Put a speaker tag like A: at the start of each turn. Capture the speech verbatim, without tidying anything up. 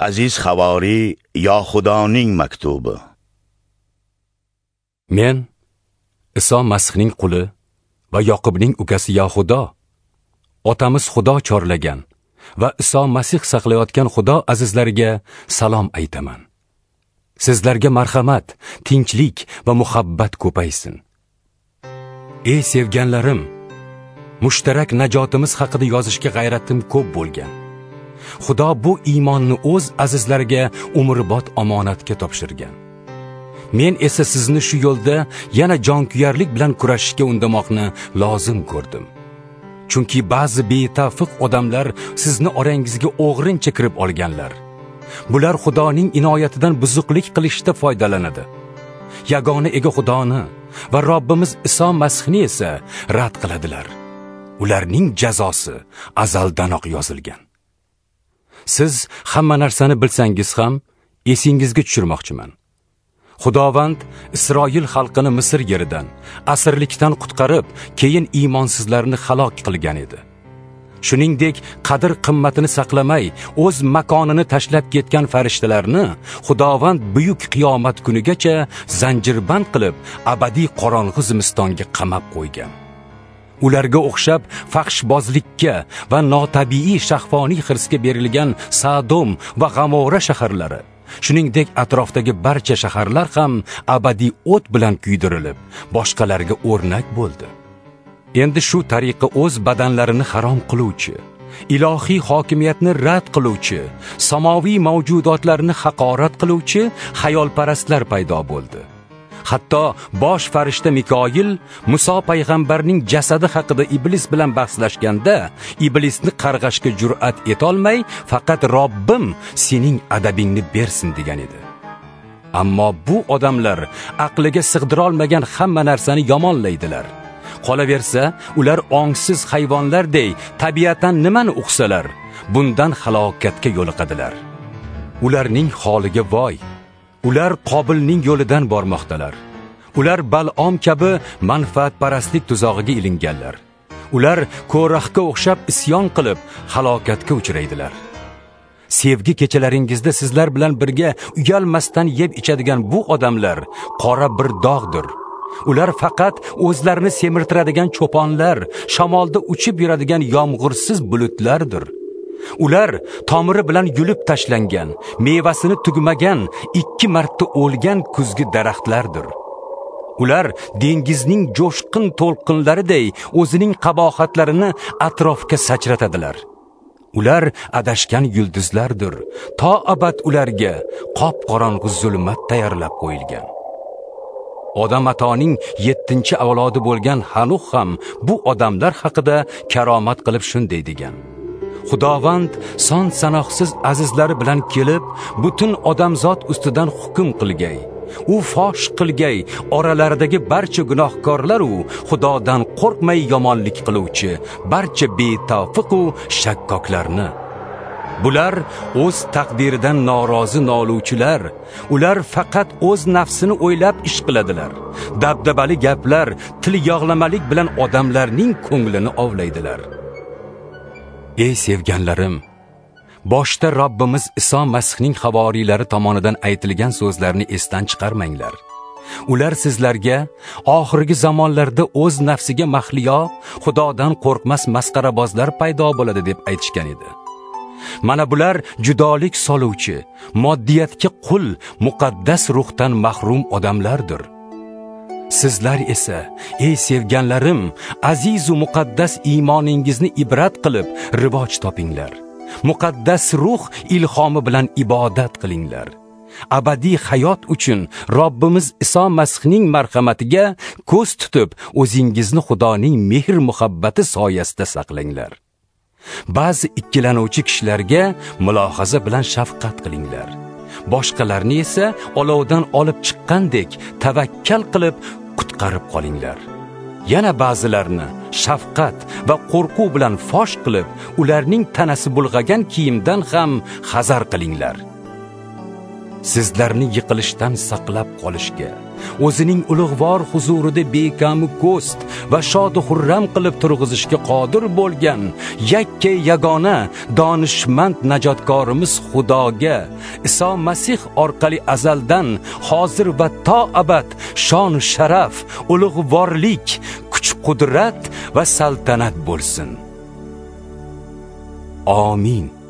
A: Aziz Havoriy Yohudoning maktubi.
B: Men Iso Masihning quli va Yoqubning ukasi Yahudo, otamiz Xudo chorlagan va Iso Masih saqlayotgan Xudo azizlariga salom aytaman. Sizlarga marhamat, tinchlik va muhabbat ko'paysin. Ey sevganlarim, mushtarak najotimiz haqida yozishga g'ayratim ko'p bo'lgan. Xudo bu iymonni o'z azizlariga umrbod omonatga topshirgan. Men esa sizni shu yo'lda yana jonkuyarlik bilan kurashishga undamoqni lozim ko'rdim. Chunki ba'zi betavfiq odamlar sizni orangizga o'g'rincha kirib olganlar. Bular Xudoning inoyatidan buzuqlik qilishda foydalanadi. Yagona ega Xudoni va Robbimiz Iso Masihni esa rad qiladilar. Ularning jazosi azaldanoq yozilgan. Siz hamma narsani bilsangiz ham esingizga tushirmoqchiman. Xudovand Isroil xalqini Misr yeridan, asirlikdan qutqarib, keyin iymonsizlarni halok qilgan edi. Shuningdek, qadr qimmatini saqlamay, o'z makonini tashlab ketgan farishtalarni Xudovand buyuk qiyomat kunigacha zanjirband qilib, abadiy qorong'u zimistonga qamab qo'ygan. Ularga o'xshab faxshbozlikka va notabiiy shahvoniy hirsga berilgan Sodom va G'amora shaharlari, shuningdek atrofdagi barcha shaharlar ham abadiy o't bilan kuydirilib, boshqalarga o'rnak bo'ldi. Endi shu tariqa o'z badanlarini harom qiluvchi, ilohiy hokimiyatni rad qiluvchi, samoviy mavjudotlarni haqorat qiluvchi xayolparastlar paydo bo'ldi. Hatto bosh farishta Mikoil Muso payg'ambarning jasadi haqida iblis bilan bahslashganda, iblisni qarg'ashga jur'at etolmay, faqat Robbim sening adabingni bersin degan edi. Ammo bu odamlar aqliga sig'dira olmagan hamma narsani yomonlaydilar. Qolaversa, ular ongsiz hayvonlardek tabiatan nimani uqsalar, bundan halokatga yo'liqadilar. Ularning holiga voy. Ular Qobilning yo'lidan bormoqdalar. Ular Bal'om kabi manfaatparastlik tuzog'iga ilinganlar. Ular Korahga o'xshab isyon qilib, halokatga uchraydilar. Sevgi kechalaringizda sizlar bilan birga uyalmasdan yeb ichadigan bu odamlar qora bir dog'dir. Ular faqat o'zlarini semirtiradigan cho'ponlar, shamolda uchib yuradigan yomg'irsiz bulutlardir. Ular tomiri bilan yulib tashlangan, mevasini tugmagan, ikki marta o'lgan kuzgi daraxtlardir. Ular dengizning jo'shqin to'lqinlariday o'zining qabohatlarini atrofga sachratadilar. Ular adashgan yulduzlardir. To abad ularga qop-qorong'u zulmat tayyorlab qo'yilgan. Odam atoning yettinchi avlodi bo'lgan Hanuh ham bu odamlar haqida karomat qilib shunday degan: Xudovand son sanoqsiz azizlari bilan kelib, butun odamzod ustidan hukm qilgay. U fosh qilgay oralaridagi barcha gunohkorlar u Xudodan qo'rqmay yomonlik qiluvchi barcha betavfiq u shakkoklarni. Bular o'z taqdiridan norozi noluvchilar. Ular faqat o'z nafsini o'ylab ish qiladilar. Dabdabali gaplar, til yog'lamalik bilan odamlarning ko'nglini ovlaydilar. Ey sevganlarim, boshda Robbimiz Iso Masihning havoriylari tomonidan aytilgan so'zlarni esdan chiqarmanglar. Ular sizlarga oxirgi zamonlarda o'z nafsiga mahliyo, Xudodan qo'rqmas masqarabozlar paydo bo'ladi deb aytishgan edi. Mana bular judolik soluvchi, moddiyatga qul, muqaddas ruhdan mahrum odamlardir. Sizlar esa, ey sevganlarim, aziz va muqaddas iymoningizni ibrat qilib rivoj topinglar. Muqaddas ruh ilhomi bilan ibodat qilinglar. Abadiy hayot uchun Robbimiz Iso Masihning marhamatiga ko'z tutib, o'zingizni Xudoning mehr muhabbati soyasida saqlanglar. Ba'zi ikkilanuvchi kishilarga mulohaza bilan shafqat qilinglar. Boshqalarni esa olovdan olib chiqqandek tavakkal qilib qutqarib qolinglar. Yana ba'zilarni shafqat va qo'rquv bilan fosh qilib, ularning tanasi bulg'agan kiyimdan ham hazar qilinglar. sizlarni yiqilishdan saqlab qolishga, o'zining ulug'vor huzurida bekamu ko'st va shod xurram qilib turg'izishga qodir bo'lgan yakka yagona donishmand najotkorimiz Xudoga Iso Masih orqali azaldan hozir va to abad shon sharaf, ulug'vorlik, kuch qudrat va saltanat bo'lsin. Amin.